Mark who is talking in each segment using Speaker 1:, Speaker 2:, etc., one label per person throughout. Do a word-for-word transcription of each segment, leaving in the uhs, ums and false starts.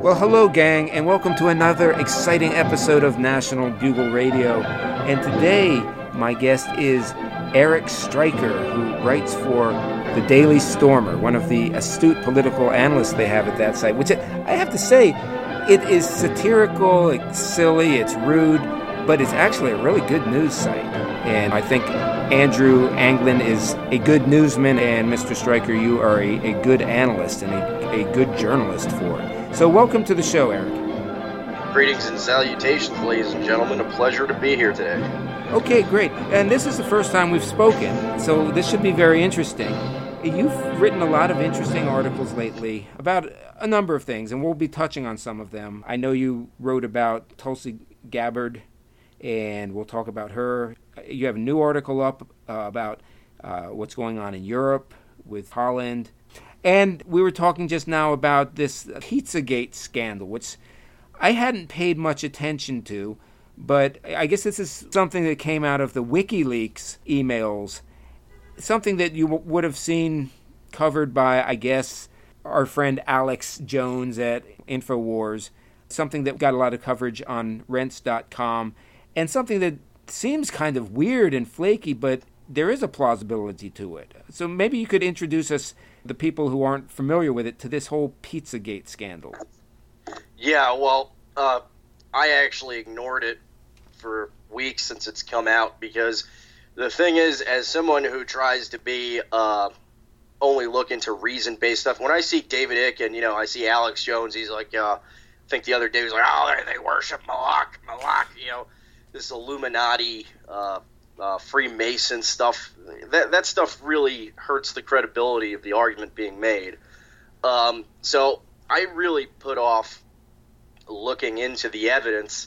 Speaker 1: Well, hello, gang, and welcome to another exciting episode of National Bugle Radio. And today, my guest is Eric Stryker, who writes for the Daily Stormer, one of the astute political analysts they have at that site, which I have to say, it is satirical, it's silly, it's rude, but it's actually a really good news site. And I think Andrew Anglin is a good newsman, and Mister Stryker, you are a, a good analyst and a, a good journalist for it. So welcome to the show, Eric.
Speaker 2: Greetings and salutations, ladies and gentlemen. A pleasure to be here today.
Speaker 1: Okay, great. And this is the first time we've spoken, so this should be very interesting. You've written a lot of interesting articles lately about a number of things, and we'll be touching on some of them. I know you wrote about Tulsi Gabbard, and we'll talk about her. You have a new article up uh, about uh, what's going on in Europe with Holland. And we were talking just now about this Pizzagate scandal, which I hadn't paid much attention to, but I guess this is something that came out of the WikiLeaks emails, something that you w- would have seen covered by, I guess, our friend Alex Jones at InfoWars, something that got a lot of coverage on rents dot com, and something that seems kind of weird and flaky, but there is a plausibility to it. So maybe you could introduce us, the people who aren't familiar with it, to this whole Pizzagate scandal.
Speaker 2: Yeah, well, uh, I actually ignored it for weeks since it's come out, because the thing is, as someone who tries to be uh, only look into reason-based stuff, when I see David Icke and, you know, I see Alex Jones, he's like, uh, I think the other day he was like, oh, they, they worship Malak, Malak, you know, this Illuminati, uh, uh, Freemason stuff. That that stuff really hurts the credibility of the argument being made. Um, so I really put off looking into the evidence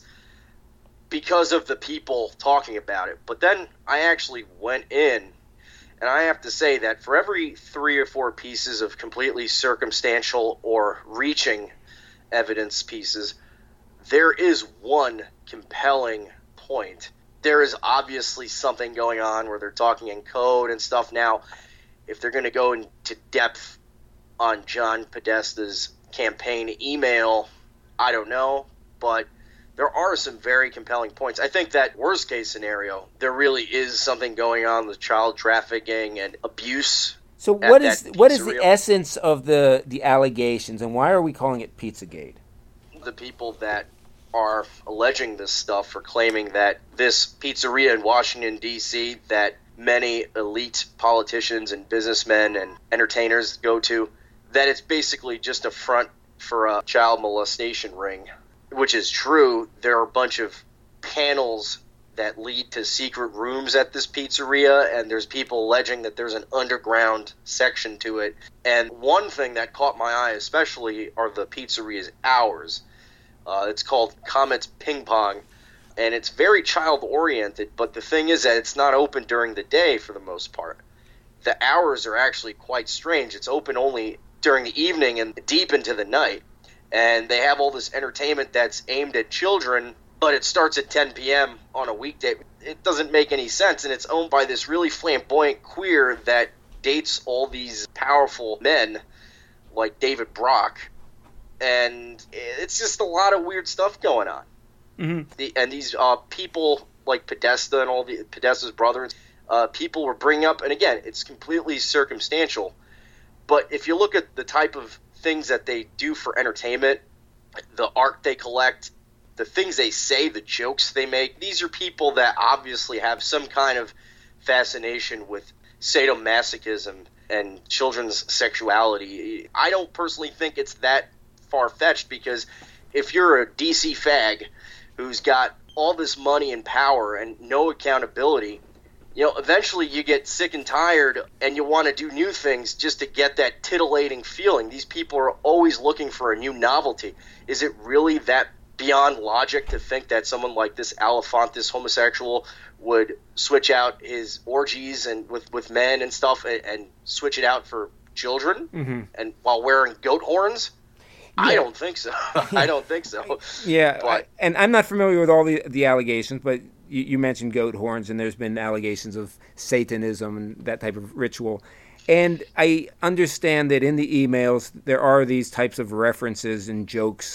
Speaker 2: because of the people talking about it. But then I actually went in, and I have to say that for every three or four pieces of completely circumstantial or reaching evidence pieces, there is one compelling point. There is obviously something going on where they're talking in code and stuff. Now, if they're going to go into depth on John Podesta's campaign email, I don't know, but there are some very compelling points. I think that worst case scenario, there really is something going on with child trafficking and abuse.
Speaker 1: So what is what is the essence of the, the allegations, and why are we calling it Pizzagate?
Speaker 2: The people that are alleging this stuff are claiming that this pizzeria in Washington, D C that many elite politicians and businessmen and entertainers go to, that it's basically just a front for a child molestation ring, which is true. There are a bunch of panels that lead to secret rooms at this pizzeria, and there's people alleging that there's an underground section to it. And one thing that caught my eye especially are the pizzeria's hours. Uh, it's called Comet's Ping Pong, and it's very child-oriented, but the thing is that it's not open during the day for the most part. The hours are actually quite strange. It's open only during the evening and deep into the night, and they have all this entertainment that's aimed at children, but it starts at ten p.m. on a weekday. It doesn't make any sense, and it's owned by this really flamboyant queer that dates all these powerful men like David Brock. And it's just a lot of weird stuff going on. Mm-hmm. The, and these uh, people like Podesta and all the Podesta's brothers, uh, people were bringing up, and again, it's completely circumstantial. But if you look at the type of things that they do for entertainment, the art they collect, the things they say, the jokes they make, these are people that obviously have some kind of fascination with sadomasochism and children's sexuality. I don't personally think it's that far-fetched, because if you're a D C fag who's got all this money and power and no accountability, you know, eventually you get sick and tired and you want to do new things just to get that titillating feeling. These people are always looking for a new novelty. Is it really that beyond logic to think that someone like this Alphonse, this homosexual, would switch out his orgies and with, with men and stuff and, and switch it out for children, mm-hmm. and while wearing goat horns? Yeah. I don't think so. I don't think so.
Speaker 1: Yeah,
Speaker 2: but,
Speaker 1: I, and I'm not familiar with all the, the allegations, but you, you mentioned goat horns, and there's been allegations of Satanism and that type of ritual. And I understand that in the emails there are these types of references and jokes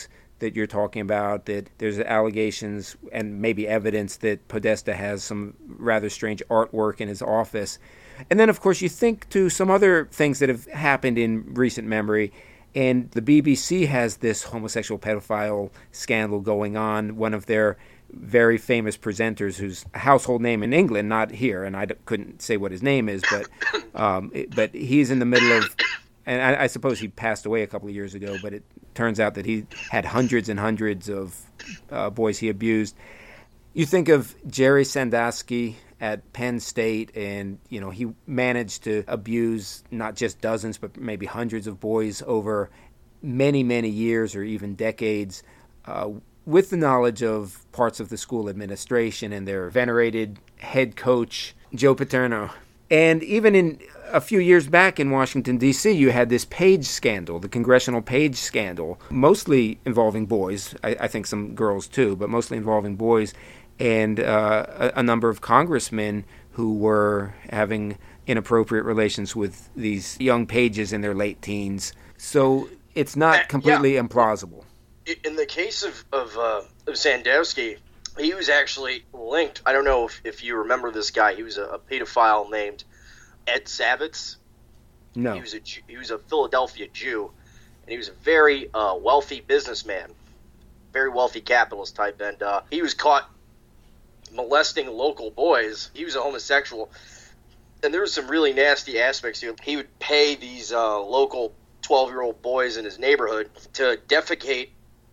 Speaker 1: that you're talking about, that there's allegations and maybe evidence that Podesta has some rather strange artwork in his office. And then, of course, you think to some other things that have happened in recent memory, and the B B C has this homosexual pedophile scandal going on. One of their very famous presenters, who's a household name in England, not here, and I couldn't say what his name is, but um, it, but he's in the middle of, and I, I suppose he passed away a couple of years ago, but it turns out that he had hundreds and hundreds of uh, boys he abused. You think of Jerry Sandusky at Penn State, and you know he managed to abuse not just dozens, but maybe hundreds of boys over many, many years or even decades, uh, with the knowledge of parts of the school administration and their venerated head coach, Joe Paterno. And even in a few years back in Washington, D C, you had this Page scandal, the Congressional Page scandal, mostly involving boys. I, I think some girls too, but mostly involving boys. And uh, a, a number of congressmen who were having inappropriate relations with these young pages in their late teens. So it's not completely yeah. implausible.
Speaker 2: In the case of, of, uh, of Sandusky, he was actually linked. I don't know if, if you remember this guy. He was a, a pedophile named Ed Zavitz.
Speaker 1: No.
Speaker 2: He was a, he was a Philadelphia Jew, and he was a very uh, wealthy businessman, very wealthy capitalist type, and uh, he was caught molesting local boys. He was a homosexual, and there was some really nasty aspects to him. He would pay these uh, local twelve-year-old boys in his neighborhood to defecate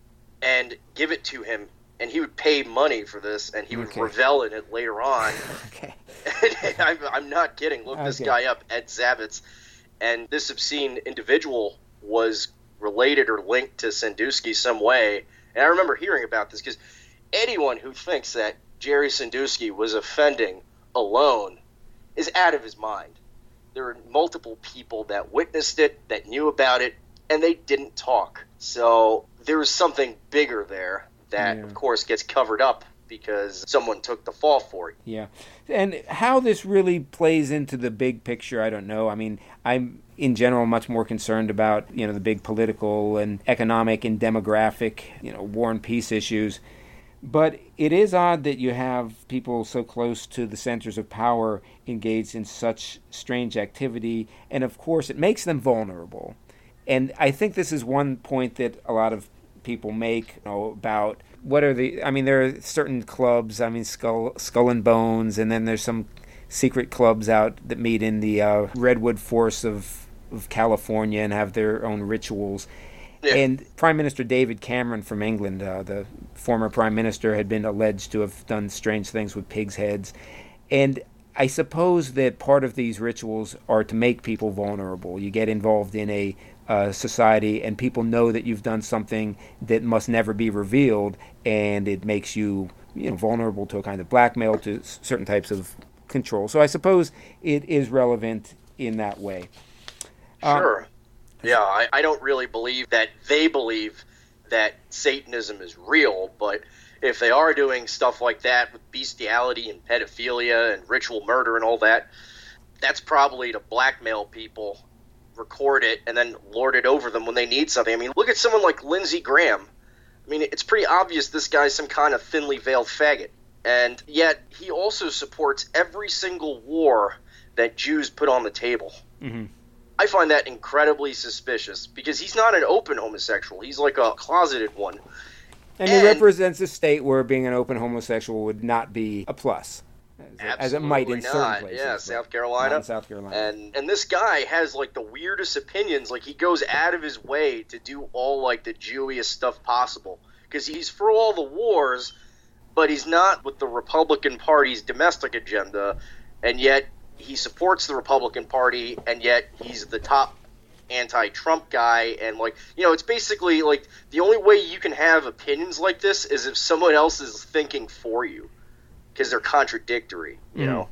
Speaker 2: and give it to him, and he would pay money for this, and he would okay. revel in it later on.
Speaker 1: okay.
Speaker 2: I'm, I'm not kidding. Look okay. this guy up, Ed Zavitz, and this obscene individual was related or linked to Sandusky some way, and I remember hearing about this because anyone who thinks that Jerry Sandusky was offending alone is out of his mind. There were multiple people that witnessed it, that knew about it, and they didn't talk. So there was something bigger there that, yeah. of course, gets covered up because someone took the fall for it.
Speaker 1: Yeah. And how this really plays into the big picture, I don't know. I mean, I'm, in general, much more concerned about, you know, the big political and economic and demographic, you know, war and peace issues. But it is odd that you have people so close to the centers of power engaged in such strange activity, and of course it makes them vulnerable. And I think this is one point that a lot of people make, you know, about what are the, I mean, there are certain clubs, I mean, Skull, Skull and Bones, and then there's some secret clubs out that meet in the uh, Redwood Forest of, of California and have their own rituals. Yeah. And Prime Minister David Cameron from England, uh, the former Prime Minister, had been alleged to have done strange things with pigs' heads. And I suppose that part of these rituals are to make people vulnerable. You get involved in a uh, society and people know that you've done something that must never be revealed, and it makes you, you know, vulnerable to a kind of blackmail, to certain types of control. So I suppose it is relevant in that way.
Speaker 2: Sure. Um, Yeah, I, I don't really believe that they believe that Satanism is real, but if they are doing stuff like that with bestiality and pedophilia and ritual murder and all that, that's probably to blackmail people, record it, and then lord it over them when they need something. I mean, look at someone like Lindsey Graham. I mean, it's pretty obvious this guy's some kind of thinly veiled faggot, and yet he also supports every single war that Jews put on the table.
Speaker 1: Mm-hmm.
Speaker 2: I find that incredibly suspicious because he's not an open homosexual. He's like a closeted one.
Speaker 1: And, and he represents a state where being an open homosexual would not be a plus, as, as it might in
Speaker 2: not.
Speaker 1: certain places.
Speaker 2: Yeah, South Carolina.
Speaker 1: In South Carolina.
Speaker 2: And and this guy has like the weirdest opinions. Like he goes out of his way to do all like the Jewiest stuff possible because he's for all the wars, but he's not with the Republican Party's domestic agenda, and yet he supports the Republican Party, and yet he's the top anti-Trump guy. And, like, you know, it's basically, like, the only way you can have opinions like this is if someone else is thinking for you, because they're contradictory, you mm. know?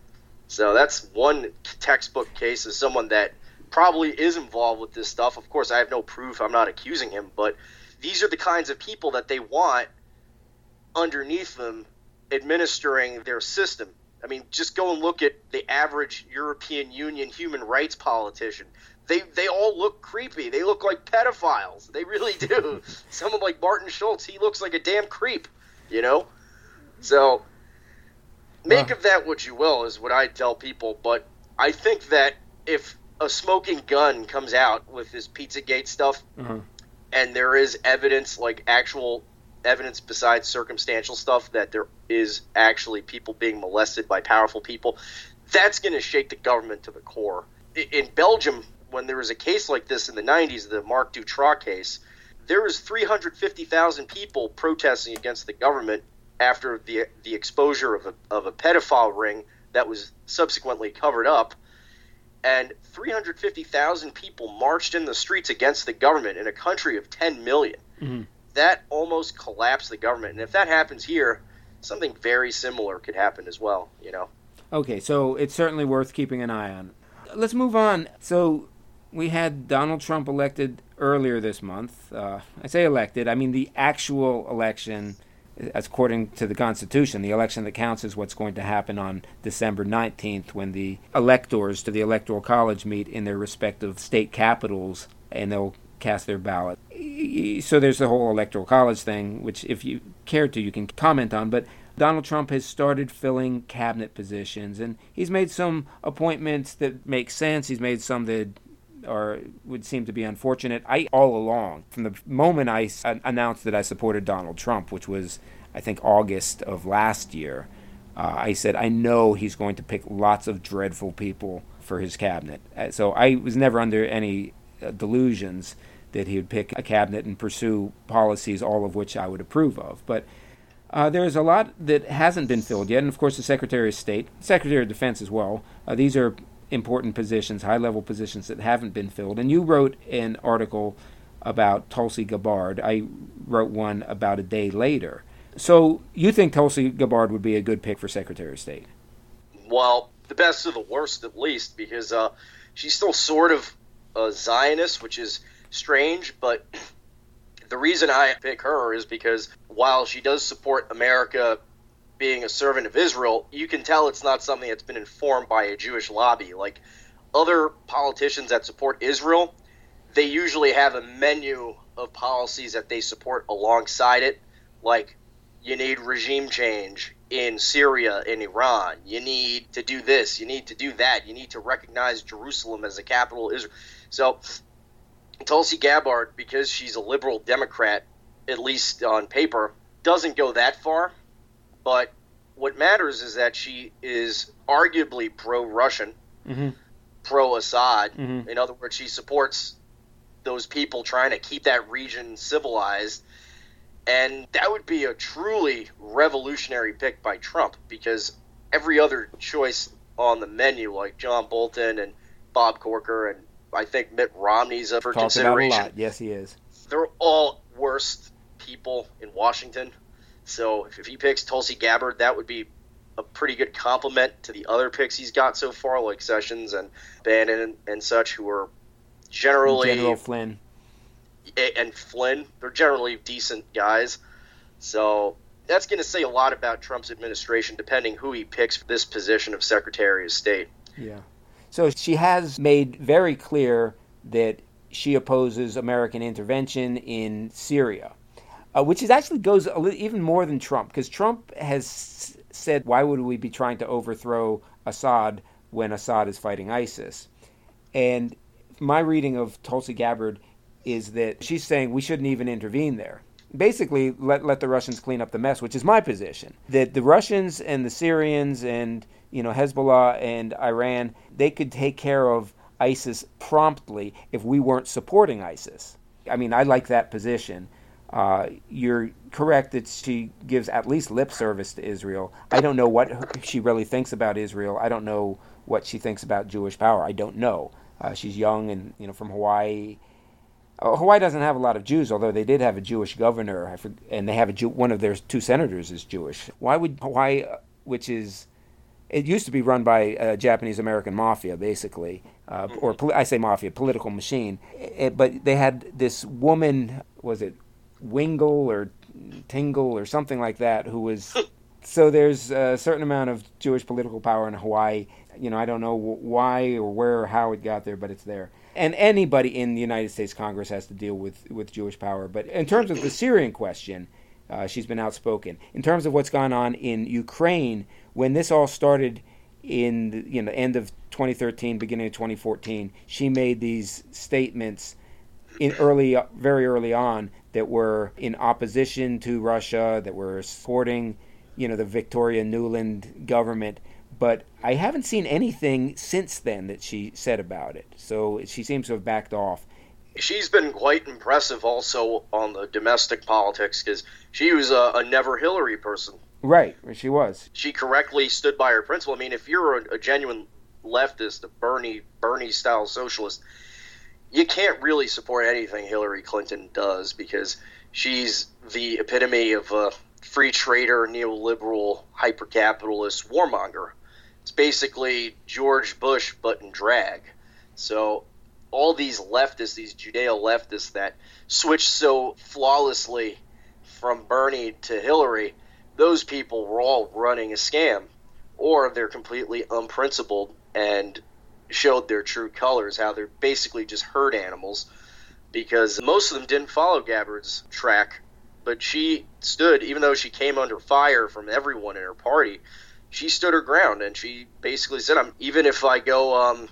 Speaker 2: So that's one textbook case of someone that probably is involved with this stuff. Of course, I have no proof. I'm not accusing him, but these are the kinds of people that they want underneath them administering their system. I mean, just go and look at the average European Union human rights politician. They they all look creepy. They look like pedophiles. They really do. Someone like Martin Schultz, he looks like a damn creep, you know? So, make
Speaker 1: Wow.
Speaker 2: of that what you will, is what I tell people. But I think that if a smoking gun comes out with this Pizzagate stuff,
Speaker 1: Uh-huh.
Speaker 2: and there is evidence, like actual evidence besides circumstantial stuff, that there is actually people being molested by powerful people, that's going to shake the government to the core. I- In Belgium, when there was a case like this in the nineties, the Marc Dutroux case, there was three hundred fifty thousand people protesting against the government after the the exposure of a, of a pedophile ring that was subsequently covered up. And three hundred fifty thousand people marched in the streets against the government in a country of ten million.
Speaker 1: Mm-hmm.
Speaker 2: That almost collapsed the government. And if that happens here, something very similar could happen as well, you know?
Speaker 1: Okay, so it's certainly worth keeping an eye on. Let's move on. So we had Donald Trump elected earlier this month. Uh, I say elected, I mean the actual election, as according to the Constitution. The election that counts is what's going to happen on December nineteenth, when the electors to the Electoral College meet in their respective state capitals, and they'll cast their ballot. So there's the whole Electoral College thing, which if you care to, you can comment on. But Donald Trump has started filling cabinet positions, and he's made some appointments that make sense. He's made some that are would seem to be unfortunate. I, all along, from the moment I s- announced that I supported Donald Trump, which was, I think, August of last year, uh, I said, I know he's going to pick lots of dreadful people for his cabinet. Uh, So I was never under any uh, delusions that he would pick a cabinet and pursue policies, all of which I would approve of. But uh, there's a lot that hasn't been filled yet, and of course the Secretary of State, Secretary of Defense as well. Uh, these are important positions, high-level positions that haven't been filled. And you wrote an article about Tulsi Gabbard. I wrote one about a day later. So you think Tulsi Gabbard would be a good pick for Secretary of State?
Speaker 2: Well, the best of the worst, at least, because uh, she's still sort of a Zionist, which is strange, but the reason I pick her is because while she does support America being a servant of Israel, you can tell it's not something that's been informed by a Jewish lobby. Like other politicians that support Israel, they usually have a menu of policies that they support alongside it, like you need regime change in Syria and Iran. You need to do this. You need to do that. You need to recognize Jerusalem as the capital of Israel. So Tulsi Gabbard, because she's a liberal Democrat, at least on paper, doesn't go that far. But what matters is that she is arguably pro-Russian,
Speaker 1: Mm-hmm.
Speaker 2: pro-Assad.
Speaker 1: Mm-hmm.
Speaker 2: In other words, she supports those people trying to keep that region civilized. And that would be a truly revolutionary pick by Trump, because every other choice on the menu, like John Bolton and Bob Corker, and I think Mitt Romney's up for
Speaker 1: Talked about a
Speaker 2: consideration.
Speaker 1: lot. Yes, he is.
Speaker 2: They're all worst people in Washington. So if he picks Tulsi Gabbard, that would be a pretty good compliment to the other picks he's got so far, like Sessions and Bannon and, and such, who are generally...
Speaker 1: General Flynn.
Speaker 2: And Flynn. They're generally decent guys. So that's going to say a lot about Trump's administration, depending who he picks for this position of Secretary of State.
Speaker 1: Yeah. So she has made very clear that she opposes American intervention in Syria, uh, which is actually goes a little, even more than Trump, because Trump has s- said, why would we be trying to overthrow Assad when Assad is fighting ISIS? And my reading of Tulsi Gabbard is that she's saying we shouldn't even intervene there. Basically, let let the Russians clean up the mess, which is my position. That the Russians and the Syrians and, you know, Hezbollah and Iran, they could take care of ISIS promptly if we weren't supporting ISIS. I mean, I like that position. Uh, you're correct that she gives at least lip service to Israel. I don't know what she really thinks about Israel. I don't know what she thinks about Jewish power. I don't know. Uh, she's young and, you know, from Hawaii. Uh, Hawaii doesn't have a lot of Jews, although they did have a Jewish governor, I forget, and they have a Jew, one of their two senators is Jewish. Why would Hawaii, uh, which is, it used to be run by uh, Japanese-American mafia, basically, uh, or poli- I say mafia, political machine, it, but they had this woman, was it Wingle or Tingle or something like that, who was So there's a certain amount of Jewish political power in Hawaii. You know, I don't know why or where or how it got there, but it's there. And anybody in the United States Congress has to deal with, with Jewish power. But in terms of the Syrian question, uh, she's been outspoken. In terms of what's gone on in Ukraine, when this all started in the you know, end of twenty thirteen, beginning of twenty fourteen, she made these statements in early, very early on that were in opposition to Russia, that were supporting you know, the Victoria Nuland government, but I haven't seen anything since then that she said about it. So she seems to have backed off.
Speaker 2: She's been quite impressive also on the domestic politics because she was a, a never Hillary person.
Speaker 1: Right, she was.
Speaker 2: She correctly stood by her principle. I mean, if you're a, a genuine leftist, a Bernie Bernie-style socialist, you can't really support anything Hillary Clinton does because she's the epitome of a free trader, neoliberal, hyper-capitalist warmonger. It's basically George Bush, but in drag. So all these leftists, these Judeo-leftists that switch so flawlessly from Bernie to Hillary, those people were all running a scam. Or they're completely unprincipled and showed their true colors, how they're basically just herd animals, because most of them didn't follow Gabbard's track. But she stood, even though she came under fire from everyone in her party, she stood her ground, and she basically said, "I'm even if I go, um,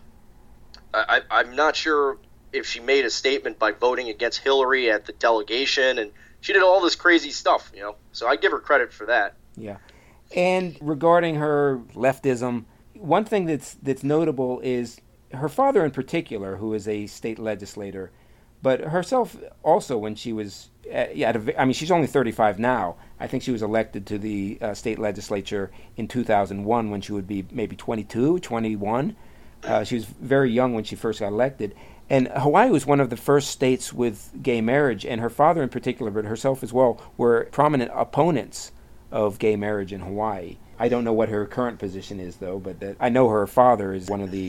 Speaker 2: I, I'm not sure if she made a statement by voting against Hillary at the delegation, and she did all this crazy stuff, you know. So I give her credit for that."
Speaker 1: Yeah, and regarding her leftism, one thing that's that's notable is her father in particular, who is a state legislator, but herself also when she was. Uh, yeah, at a, I mean, she's only thirty-five now. I think she was elected to the uh, state legislature in two thousand one when she would be maybe twenty-two, twenty-one. Uh, she was very young when she first got elected. And Hawaii was one of the first states with gay marriage, and her father in particular, but herself as well, were prominent opponents of gay marriage in Hawaii. I don't know what her current position is, though, but that, I know her father is one of the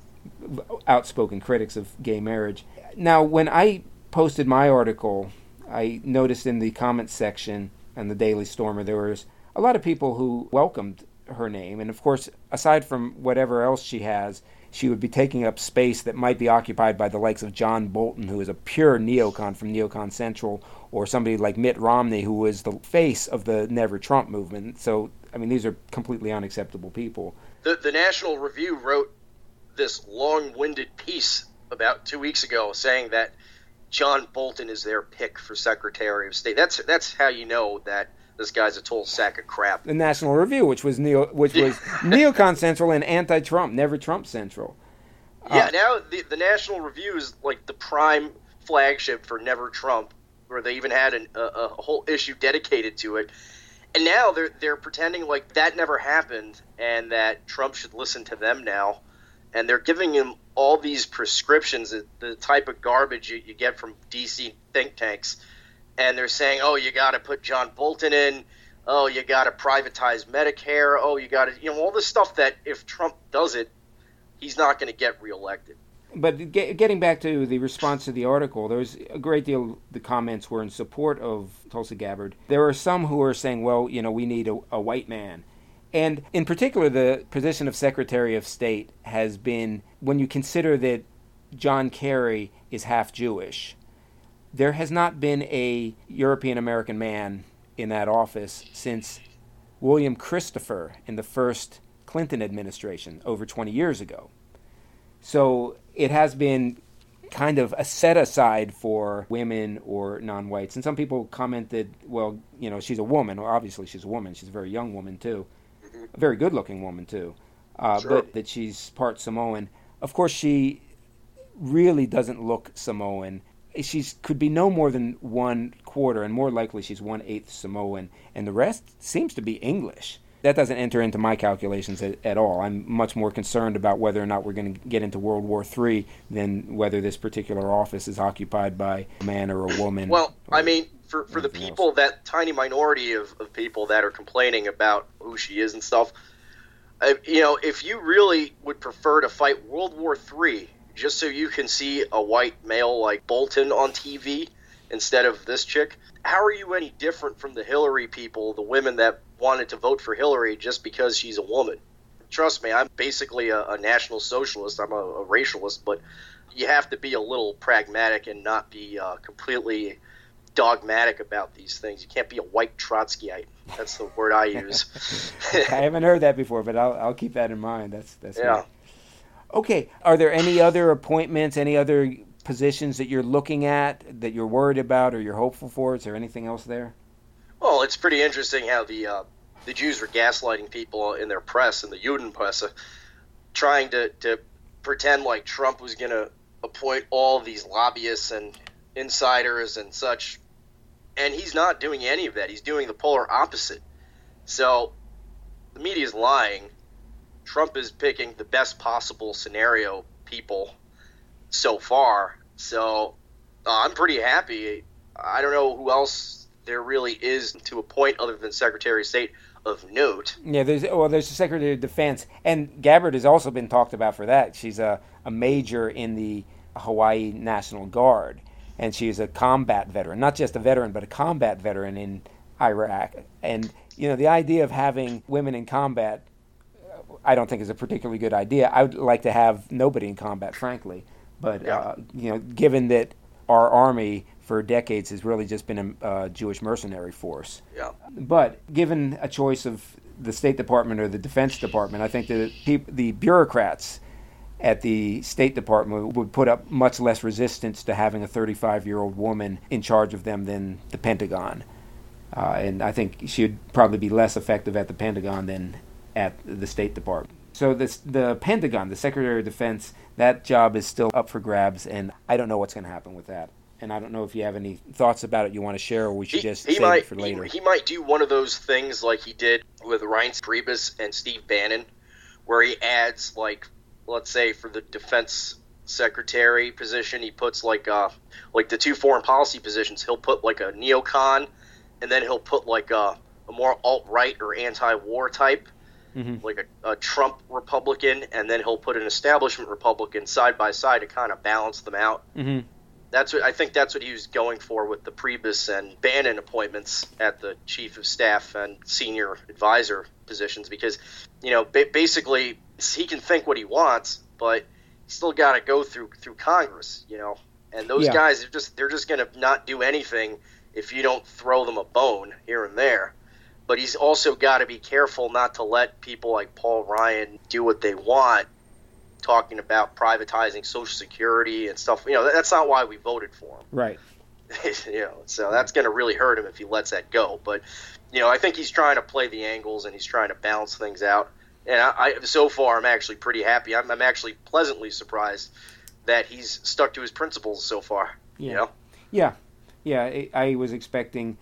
Speaker 1: outspoken critics of gay marriage. Now, when I posted my article, I noticed in the comments section and the Daily Stormer there was a lot of people who welcomed her name. And of course, aside from whatever else she has, she would be taking up space that might be occupied by the likes of John Bolton, who is a pure neocon from Neocon Central, or somebody like Mitt Romney, who was the face of the Never Trump movement. So, I mean, these are completely unacceptable people.
Speaker 2: The, the National Review wrote this long-winded piece about two weeks ago saying that John Bolton is their pick for Secretary of State. That's that's how you know that this guy's a total sack of crap.
Speaker 1: The National Review, which was neo, which was Neocon Central and anti-Trump, Never Trump Central.
Speaker 2: Yeah, uh, now the the National Review is like the prime flagship for Never Trump, where they even had an, a, a whole issue dedicated to it. And now they're they're pretending like that never happened and that Trump should listen to them now. And they're giving him all these prescriptions, the type of garbage you, you get from D C think tanks. And they're saying, oh, you got to put John Bolton in. Oh, you got to privatize Medicare. Oh, you got to, you know, all this stuff that if Trump does it, he's not going to get reelected.
Speaker 1: But get, getting back to the response to the article, there was a great deal of the comments were in support of Tulsi Gabbard. There were some who were saying, well, you know, we need a, a white man. And in particular, the position of Secretary of State has been, when you consider that John Kerry is half Jewish, there has not been a European-American man in that office since William Christopher in the first Clinton administration over twenty years ago. So it has been kind of a set-aside for women or non-whites. And some people commented, well, you know, she's a woman. Well, obviously she's a woman. She's a very young woman, too. A very good-looking woman, too. Uh, sure. But that she's part Samoan. Of course, she really doesn't look Samoan. She could be no more than one quarter, and more likely she's one-eighth Samoan, and the rest seems to be English. That doesn't enter into my calculations at, at all. I'm much more concerned about whether or not we're going to get into World War Three than whether this particular office is occupied by a man or a woman.
Speaker 2: Well, I mean, for, for the people, else. that tiny minority of, of people that are complaining about who she is and stuff, uh, you know, if you really would prefer to fight World War Three just so you can see a white male like Bolton on T V instead of this chick. How are you any different from the Hillary people, the women that wanted to vote for Hillary just because she's a woman? Trust me, I'm basically a, a national socialist. I'm a, a racialist, but you have to be a little pragmatic and not be uh, completely dogmatic about these things. You can't be a white Trotskyite. That's the word I use.
Speaker 1: I haven't heard that before, but I'll I'll keep that in mind. That's that's
Speaker 2: yeah.
Speaker 1: Great. Okay. Are there any other appointments, any other positions that you're looking at that you're worried about or you're hopeful for? Is there anything else there?
Speaker 2: Well, it's pretty interesting how the uh, the Jews were gaslighting people in their press, in the Judenpresse, trying to, to pretend like Trump was going to appoint all these lobbyists and insiders and such, and he's not doing any of that. He's doing the polar opposite. So the media is lying. Trump is picking the best possible scenario people so far. So uh, I'm pretty happy. I don't know who else there really is to appoint other than Secretary of State of note.
Speaker 1: Yeah, there's well, there's the Secretary of Defense, and Gabbard has also been talked about for that. She's a, a major in the Hawaii National Guard, and she is a combat veteran, not just a veteran, but a combat veteran in Iraq. And, you know, the idea of having women in combat, I don't think is a particularly good idea. I would like to have nobody in combat, frankly. But,
Speaker 2: yeah.
Speaker 1: uh, you know, given that our Army for decades has really just been a uh, Jewish mercenary force.
Speaker 2: Yeah.
Speaker 1: But given a choice of the State Department or the Defense Department, I think that peop- the bureaucrats at the State Department would put up much less resistance to having a thirty-five-year-old woman in charge of them than the Pentagon. Uh, and I think she would probably be less effective at the Pentagon than at the State Department. So this, the Pentagon, the Secretary of Defense, that job is still up for grabs, and I don't know what's going to happen with that. And I don't know if you have any thoughts about it you want to share, or we should
Speaker 2: he,
Speaker 1: just
Speaker 2: he
Speaker 1: save
Speaker 2: might,
Speaker 1: it for later.
Speaker 2: He, he might do one of those things like he did with Reince Priebus and Steve Bannon, where he adds, like, let's say for the defense secretary position, he puts like uh like the two foreign policy positions, he'll put like a neocon, and then he'll put like a, a more alt-right or anti-war type, mm-hmm. like a, a Trump Republican, and then he'll put an establishment Republican side by side to kind of balance them out.
Speaker 1: Mm-hmm.
Speaker 2: That's what I think. That's what he was going for with the Priebus and Bannon appointments at the chief of staff and senior advisor positions, because, you know, ba- basically he can think what he wants, but he's still got to go through through Congress, you know. And those
Speaker 1: yeah.
Speaker 2: guys are just they're just going to not do anything if you don't throw them a bone here and there. But he's also got to be careful not to let people like Paul Ryan do what they want, talking about privatizing Social Security and stuff. You know, that's not why we voted for him.
Speaker 1: Right.
Speaker 2: you know, so that's going to really hurt him if he lets that go. But, you know, I think he's trying to play the angles and he's trying to balance things out. And I, I so far, I'm actually pretty happy. I'm, I'm actually pleasantly surprised that he's stuck to his principles so far.
Speaker 1: Yeah.
Speaker 2: You know?
Speaker 1: Yeah. Yeah. I, I was expecting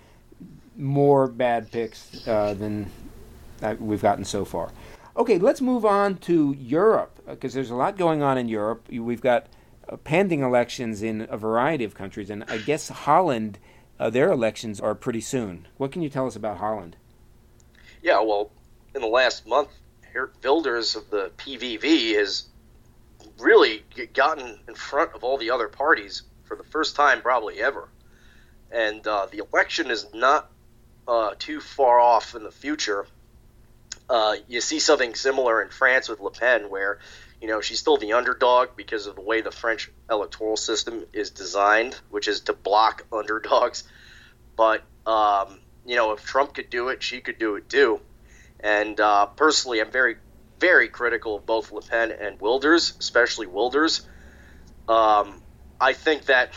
Speaker 1: more bad picks uh, than we've gotten so far. Okay, let's move on to Europe, because there's a lot going on in Europe. We've got uh, pending elections in a variety of countries, and I guess Holland, uh, their elections are pretty soon. What can you tell us about Holland?
Speaker 2: Yeah, well, in the last month, Geert Wilders of the P V V has really gotten in front of all the other parties for the first time probably ever. And uh, the election is not uh, too far off in the future. Uh, you see something similar in France with Le Pen, where, you know, she's still the underdog because of the way the French electoral system is designed, which is to block underdogs. But, um, you know, if Trump could do it, she could do it too. And uh, personally, I'm very, very critical of both Le Pen and Wilders, especially Wilders. Um, I think that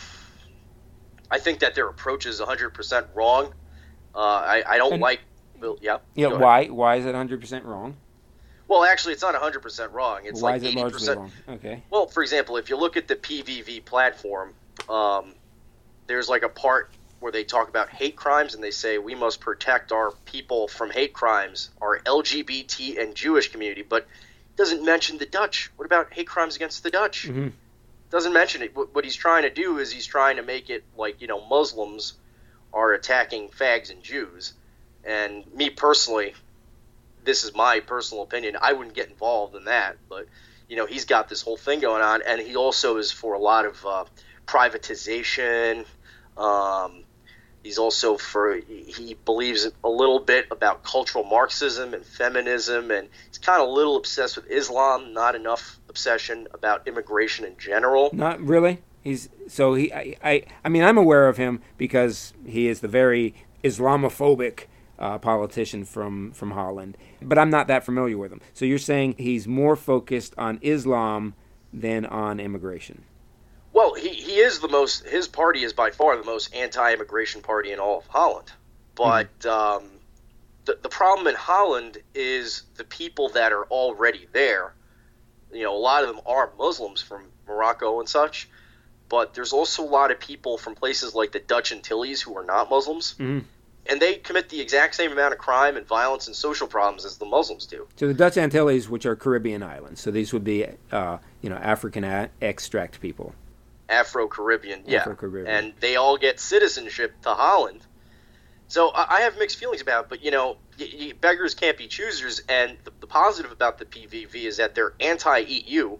Speaker 2: I think that their approach is one hundred percent wrong. Uh, I, I don't
Speaker 1: and-
Speaker 2: like... Well, yeah.
Speaker 1: Yeah, why why is it one hundred percent wrong?
Speaker 2: Well, actually, it's not one hundred percent wrong. It's
Speaker 1: why
Speaker 2: like
Speaker 1: is it
Speaker 2: eighty percent
Speaker 1: largely wrong? Okay.
Speaker 2: Well, for example, if you look at the P V V platform, um, there's like a part where they talk about hate crimes, and they say we must protect our people from hate crimes, our L G B T and Jewish community, but it doesn't mention the Dutch. What about hate crimes against the Dutch?
Speaker 1: Mm-hmm.
Speaker 2: Doesn't mention it. What he's trying to do is he's trying to make it like, you know, Muslims are attacking fags and Jews. And me personally, this is my personal opinion, I wouldn't get involved in that. But, you know, he's got this whole thing going on. And he also is for a lot of uh, privatization, Um, he's also for he believes a little bit about cultural Marxism and feminism, and he's kind of a little obsessed with Islam. Not enough obsession about immigration in general.
Speaker 1: Not really. He's so he. I. I, I mean, I'm aware of him because he is the very Islamophobic uh, politician from from Holland, but I'm not that familiar with him. So you're saying he's more focused on Islam than on immigration?
Speaker 2: Well, he, he is the most, his party is by far the most anti-immigration party in all of Holland. But mm-hmm. um, the, the problem in Holland is the people that are already there. You know, a lot of them are Muslims from Morocco and such, but there's also a lot of people from places like the Dutch Antilles who are not Muslims. Mm-hmm. And they commit the exact same amount of crime and violence and social problems as the Muslims do.
Speaker 1: So the Dutch Antilles, which are Caribbean islands, so these would be, uh, you know, African a- extract people.
Speaker 2: Afro-Caribbean, yeah.
Speaker 1: Afro-Caribbean.
Speaker 2: And they all get citizenship to Holland. So I have mixed feelings about it, but, you know, y- y- beggars can't be choosers, and the, the positive about the P V V is that they're anti-E U,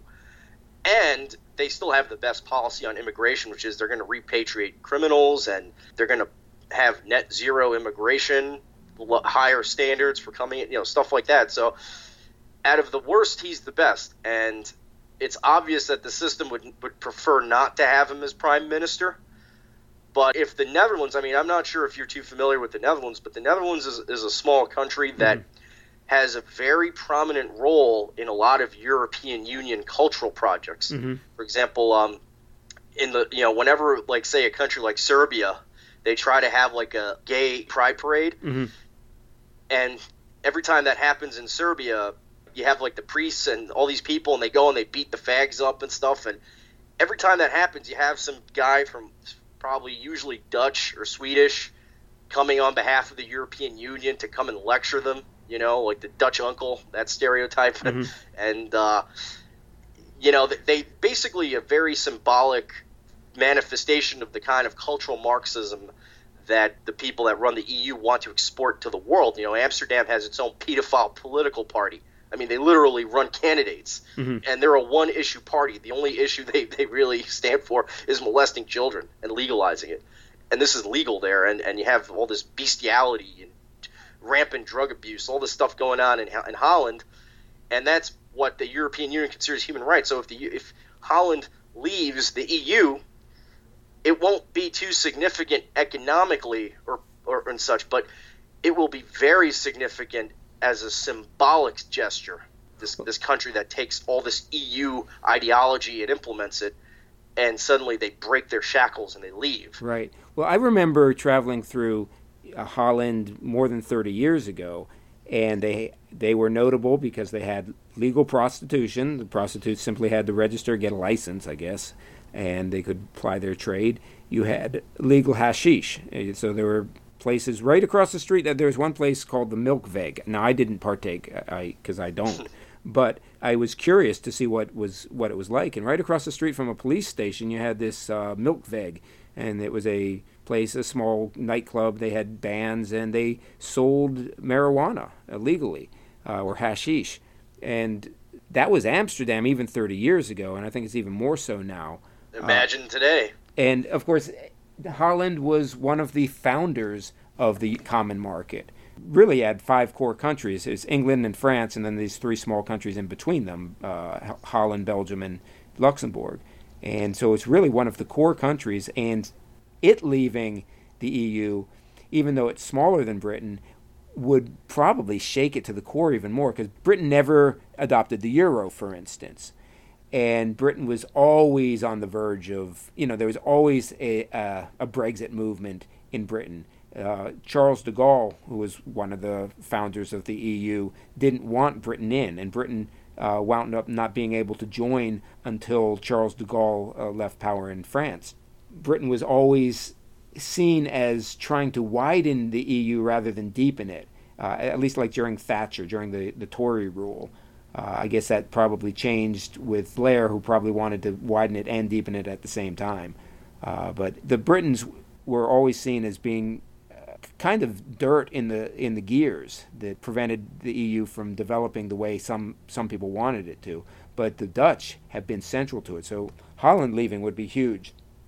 Speaker 2: and they still have the best policy on immigration, which is they're going to repatriate criminals, and they're going to have net zero immigration, higher standards for coming in, you know, stuff like that. So out of the worst, he's the best. And it's obvious that the system would would prefer not to have him as prime minister. But if the Netherlands, I mean, I'm not sure if you're too familiar with the Netherlands, but the Netherlands is, is a small country that mm-hmm. has a very prominent role in a lot of European Union cultural projects. Mm-hmm. For example, um, in the, you know, whenever, like, say, a country like Serbia, they try to have like a gay pride parade. Mm-hmm. And every time that happens in Serbia, you have like the priests and all these people, and they go and they beat the fags up and stuff. And every time that happens, you have some guy from probably usually Dutch or Swedish coming on behalf of the European Union to come and lecture them, you know, like the Dutch uncle, that stereotype. Mm-hmm. And, uh, you know, they basically a very symbolic manifestation of the kind of cultural Marxism that the people that run the E U want to export to the world. You know, Amsterdam has its own pedophile political party. I mean, they literally run candidates, mm-hmm. and they're a one-issue party. The only issue they, they really stand for is molesting children and legalizing it. And this is legal there, and, and you have all this bestiality and rampant drug abuse, all this stuff going on in, in Holland, and that's what the European Union considers human rights. So if the if Holland leaves the E U, it won't be too significant economically or, or and such, but it will be very significant as a symbolic gesture. This this country that takes all this E U ideology and implements it, and suddenly they break their shackles and they leave.
Speaker 1: Right. Well, I remember traveling through uh, Holland more than thirty years ago, and they they were notable because they had legal prostitution. The prostitutes simply had to register, get a license, I guess, and they could ply their trade. You had legal hashish. So there were places right across the street. There was one place called the Milkveg. Now, I didn't partake because I, I don't. But I was curious to see what was what it was like. And right across the street from a police station, you had this uh, Milkveg. And it was a place, a small nightclub. They had bands, and they sold marijuana illegally, uh, or hashish. And that was Amsterdam even thirty years ago, and I think it's even more so now.
Speaker 2: Imagine uh, today.
Speaker 1: And, of course, Holland was one of the founders of the common market. Really had five core countries. It's England and France, and then these three small countries in between them, uh, Holland, Belgium, and Luxembourg. And so it's really one of the core countries, and it leaving the E U, even though it's smaller than Britain, would probably shake it to the core even more, because Britain never adopted the euro, for instance. And Britain was always on the verge of, you know, there was always a, a, a Brexit movement in Britain. Uh, Charles de Gaulle, who was one of the founders of the E U, didn't want Britain in, and Britain uh, wound up not being able to join until Charles de Gaulle uh, left power in France. Britain was always seen as trying to widen the E U rather than deepen it, uh, at least like during Thatcher, during the, the Tory rule. Uh, I guess that probably changed with Blair, who probably wanted to widen it and deepen it at the same time. Uh, but the Britons were always seen as being uh, kind of dirt in the in the gears that prevented the E U from developing the way some, some people wanted it to. But the Dutch have been central to it. So Holland leaving would be huge.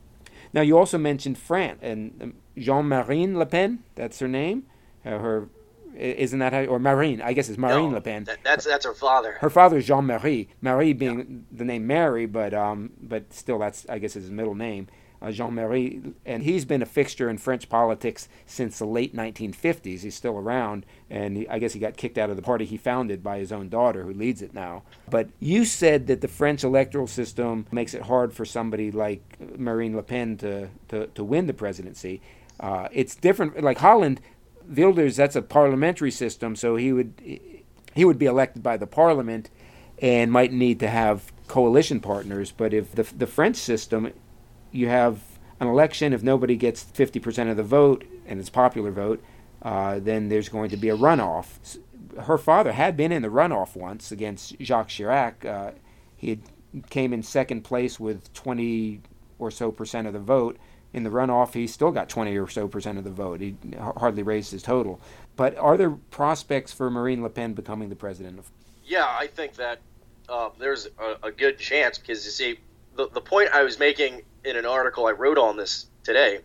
Speaker 1: Now, you also mentioned France and um, Jean-Marie Le Pen. That's her name. Uh, her isn't that how, or Marine? I guess it's Marine
Speaker 2: No,
Speaker 1: Le Pen.
Speaker 2: that, that's that's her father.
Speaker 1: Her father is Jean-Marie. Marie being yeah. the name Mary, but um, but still, that's I guess his middle name. Uh, Jean-Marie, and he's been a fixture in French politics since the late nineteen fifties. He's still around, and he, I guess he got kicked out of the party he founded by his own daughter, who leads it now. But you said that the French electoral system makes it hard for somebody like Marine Le Pen to, to, to win the presidency. Uh, it's different. Like Holland, Wilders, that's a parliamentary system, so he would he would be elected by the parliament and might need to have coalition partners. But if the the French system, you have an election, if nobody gets fifty percent of the vote, and it's popular vote, uh, then there's going to be a runoff. Her father had been in the runoff once against Jacques Chirac. Uh, he had, came in second place with twenty or so percent of the vote. In the runoff, he still got twenty or so percent of the vote. He hardly raised his total. But are there prospects for Marine Le Pen becoming the president of?
Speaker 2: Yeah, I think that uh, there's a, a good chance because, you see, the, the point I was making in an article I wrote on this today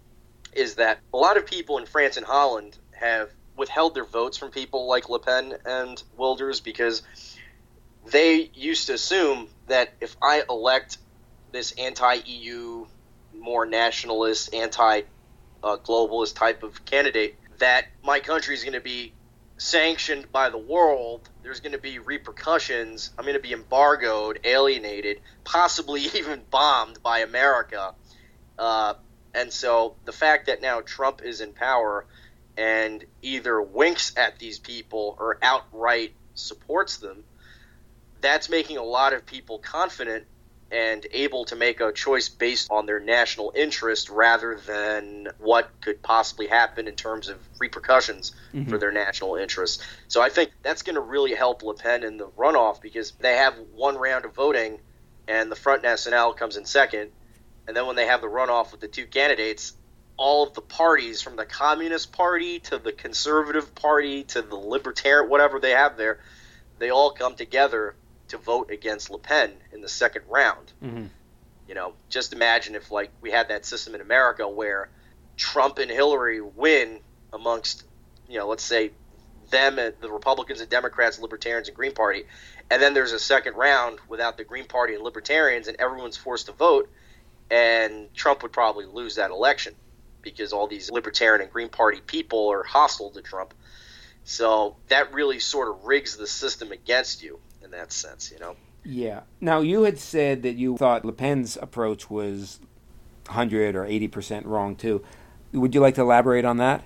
Speaker 2: is that a lot of people in France and Holland have withheld their votes from people like Le Pen and Wilders because they used to assume that if I elect this anti-E U, more nationalist, anti-globalist type of candidate, that my country is going to be sanctioned by the world. There's going to be repercussions. I'm going to be embargoed, alienated, possibly even bombed by America. Uh, and so the fact that now Trump is in power and either winks at these people or outright supports them, that's making a lot of people confident and able to make a choice based on their national interest rather than what could possibly happen in terms of repercussions mm-hmm. for their national interests. So I think that's going to really help Le Pen in the runoff because they have one round of voting and the Front National comes in second. And then when they have the runoff with the two candidates, all of the parties from the Communist Party to the Conservative Party to the Libertarian, whatever they have there, they all come together to vote against Le Pen in the second round.
Speaker 1: Mm-hmm.
Speaker 2: You know, just imagine if like we had that system in America where Trump and Hillary win amongst, you know, let's say them and the Republicans and Democrats, Libertarians and Green Party, and then there's a second round without the Green Party and Libertarians and everyone's forced to vote, and Trump would probably lose that election because all these Libertarian and Green Party people are hostile to Trump. So that really sort of rigs the system against you in that sense, you know?
Speaker 1: Yeah. Now, you had said that you thought Le Pen's approach was one hundred or eighty percent wrong, too. Would you like to elaborate on that?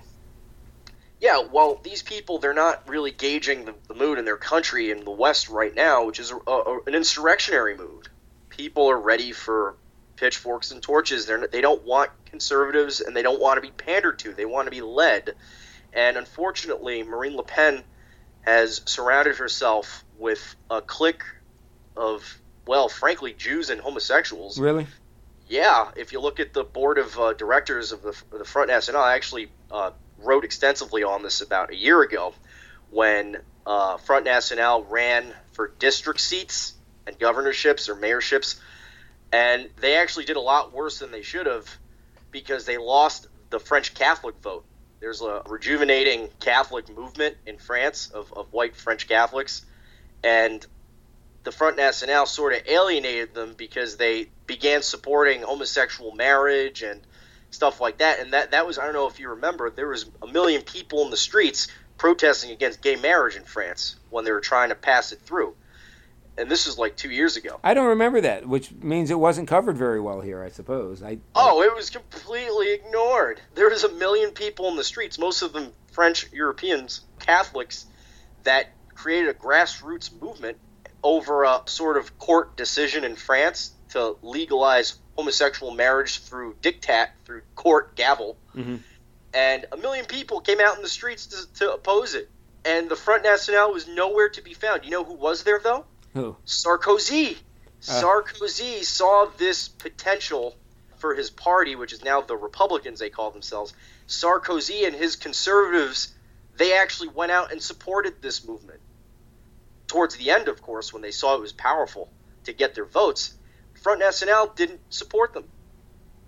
Speaker 2: Yeah, well, these people, they're not really gauging the, the mood in their country in the West right now, which is a, a, an insurrectionary mood. People are ready for pitchforks and torches. They're, they don't want conservatives, and they don't want to be pandered to. They want to be led. And unfortunately, Marine Le Pen has surrounded herself with a clique of, well, frankly, Jews and homosexuals.
Speaker 1: Really?
Speaker 2: Yeah. If you look at the board of uh, directors of the, of the Front National, I actually uh, wrote extensively on this about a year ago when uh, Front National ran for district seats and governorships or mayorships, and they actually did a lot worse than they should have because they lost the French Catholic vote. There's a rejuvenating Catholic movement in France of, of white French Catholics, and the Front National sort of alienated them because they began supporting homosexual marriage and stuff like that. And that, that was, I don't know if you remember, there was a million people in the streets protesting against gay marriage in France when they were trying to pass it through. And this is like two years ago.
Speaker 1: I don't remember that, which means it wasn't covered very well here, I suppose. I,
Speaker 2: oh, it was completely ignored. There was a million people in the streets, most of them French Europeans, Catholics, that created a grassroots movement over a sort of court decision in France to legalize homosexual marriage through diktat, through court gavel.
Speaker 1: Mm-hmm.
Speaker 2: And a million people came out in the streets to, to oppose it. And the Front National was nowhere to be found. You know who was there, though?
Speaker 1: Who?
Speaker 2: Sarkozy.
Speaker 1: Uh.
Speaker 2: Sarkozy saw this potential for his party, which is now the Republicans, they call themselves. Sarkozy and his conservatives, they actually went out and supported this movement. Towards the end, of course, when they saw it was powerful to get their votes, Front National didn't support them.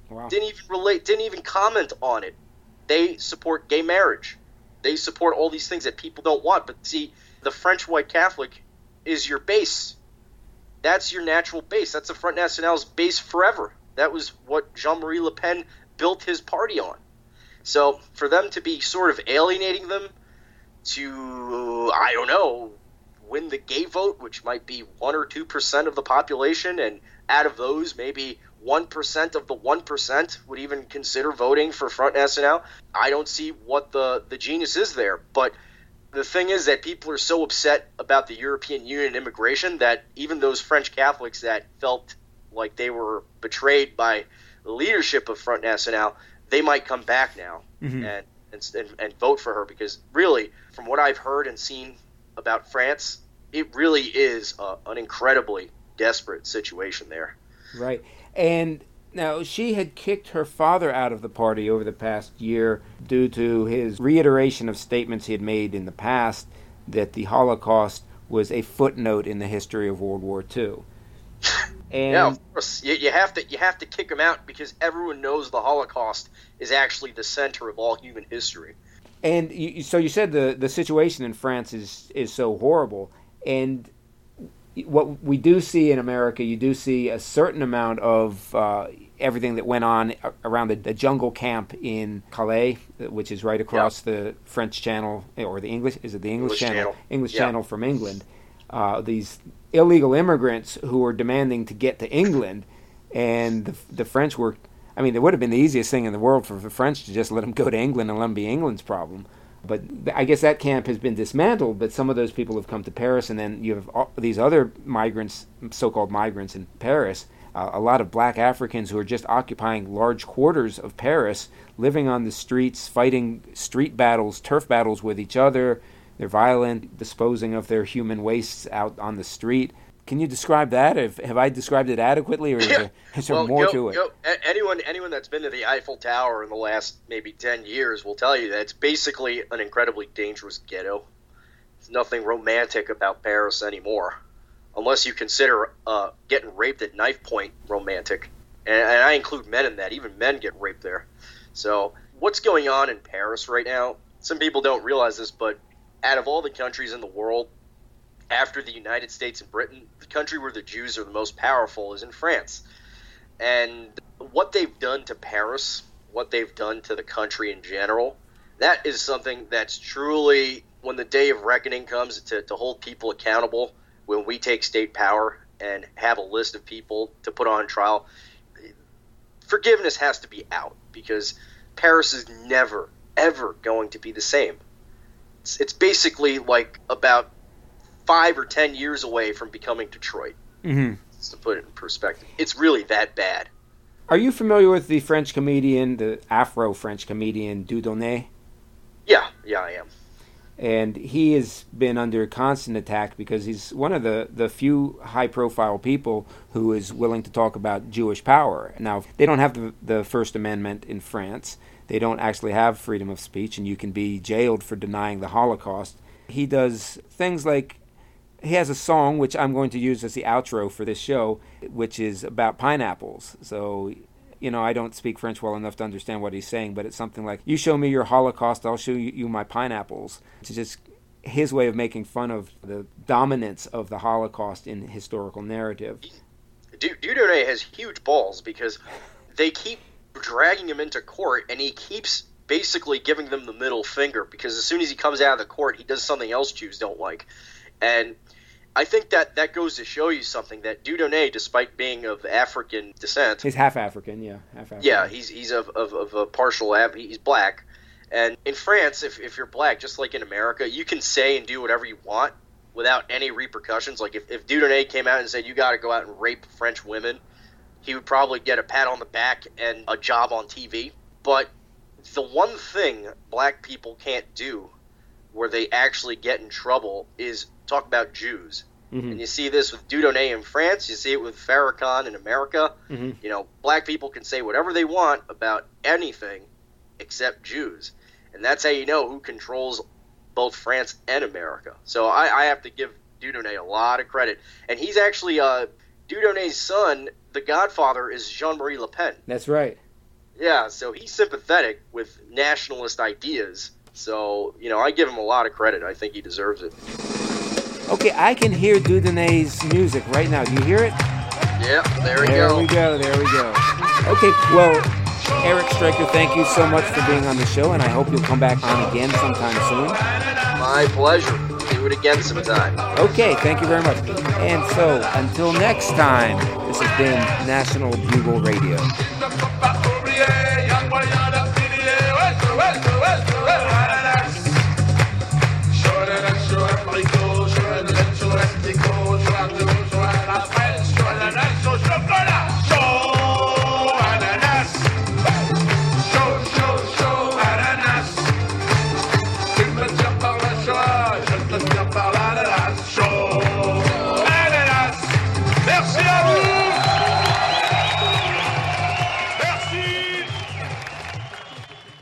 Speaker 1: Wow.
Speaker 2: Didn't even relate, didn't even comment on it. They support gay marriage. They support all these things that people don't want. But see, the French white Catholic is your base. That's your natural base. That's the Front National's base forever. That was what Jean-Marie Le Pen built his party on. So for them to be sort of alienating them to, I don't know, win the gay vote, which might be one or two percent of the population, and out of those, maybe one percent of the one percent would even consider voting for Front National. I don't see what the, the genius is there. But the thing is that people are so upset about the European Union immigration that even those French Catholics that felt like they were betrayed by the leadership of Front National, they might come back now mm-hmm. and, and and vote for her, because really, from what I've heard and seen about France, it really is a, an incredibly desperate situation there.
Speaker 1: Right. And now she had kicked her father out of the party over the past year due to his reiteration of statements he had made in the past that the Holocaust was a footnote in the history of World War Two. And
Speaker 2: yeah, of course. You, you have to you have to kick him out because everyone knows the Holocaust is actually the center of all human history.
Speaker 1: And you, so you said the, the situation in France is, is so horrible. And what we do see in America, you do see a certain amount of uh, everything that went on around the, the jungle camp in Calais, which is right across yep. the French Channel, or the English, is it the English, English Channel? Channel. English yep. Channel from England. Uh, these illegal immigrants who were demanding to get to England, and the, the French were, I mean, it would have been the easiest thing in the world for the French to just let them go to England and let them be England's problem. But I guess that camp has been dismantled, but some of those people have come to Paris, and then you have all these other migrants, so-called migrants in Paris, uh, a lot of black Africans who are just occupying large quarters of Paris, living on the streets, fighting street battles, turf battles with each other. They're violent, disposing of their human wastes out on the street. Can you describe that? Have, have I described it adequately, or is there, is there
Speaker 2: well,
Speaker 1: more
Speaker 2: go,
Speaker 1: to it?
Speaker 2: Go, anyone, anyone that's been to the Eiffel Tower in the last maybe ten years will tell you that it's basically an incredibly dangerous ghetto. There's nothing romantic about Paris anymore, unless you consider uh, getting raped at knife point romantic. And, and I include men in that. Even men get raped there. So what's going on in Paris right now, some people don't realize this, but out of all the countries in the world, after the United States and Britain, the country where the Jews are the most powerful is in France. And what they've done to Paris, what they've done to the country in general, that is something that's truly, when the day of reckoning comes, to, to hold people accountable, when we take state power and have a list of people to put on trial, forgiveness has to be out, because Paris is never, ever going to be the same. It's, it's basically like about five or ten years away from becoming Detroit, mm-hmm. just to put it in perspective. It's really that bad.
Speaker 1: Are you familiar with the French comedian, the Afro-French comedian Dieudonné?
Speaker 2: Yeah, yeah, I am.
Speaker 1: And he has been under constant attack because he's one of the, the few high-profile people who is willing to talk about Jewish power. Now, they don't have the, the First Amendment in France. They don't actually have freedom of speech, and you can be jailed for denying the Holocaust. He does things like, he has a song, which I'm going to use as the outro for this show, which is about pineapples. So, you know, I don't speak French well enough to understand what he's saying, but it's something like, you show me your Holocaust, I'll show you my pineapples. It's just his way of making fun of the dominance of the Holocaust in historical narrative.
Speaker 2: Dieudonné has huge balls, because they keep dragging him into court, and he keeps basically giving them the middle finger, because as soon as he comes out of the court, he does something else Jews don't like. And I think that that goes to show you something, that Dieudonné, despite being of African descent,
Speaker 1: he's half African, yeah, half African.
Speaker 2: Yeah, he's he's of of, of a partial he's black, and in France, if if you're black, just like in America, you can say and do whatever you want without any repercussions. Like if if Dieudonné came out and said you got to go out and rape French women, he would probably get a pat on the back and a job on T V. But the one thing black people can't do, where they actually get in trouble, is talk about Jews. Mm-hmm. And you see this with Dieudonné in France, you see it with Farrakhan in America. Mm-hmm. You know, black people can say whatever they want about anything except Jews. And that's how you know who controls both France and America. So I, I have to give Dieudonné a lot of credit. And he's actually, uh, Dieudonné's son, the godfather, is Jean-Marie Le Pen.
Speaker 1: That's right.
Speaker 2: Yeah, so he's sympathetic with nationalist ideas. So, you know, I give him a lot of credit. I think he deserves it.
Speaker 1: Okay, I can hear Dudonay's music right now. Do you hear it?
Speaker 2: Yeah, there we
Speaker 1: there
Speaker 2: go.
Speaker 1: There we go, there we go. Okay, well, Eric Stryker, thank you so much for being on the show, and I hope you'll come back on again sometime soon.
Speaker 2: My pleasure. Do it again sometime.
Speaker 1: Okay, thank you very much. And so, until next time, this has been National Bugle Radio.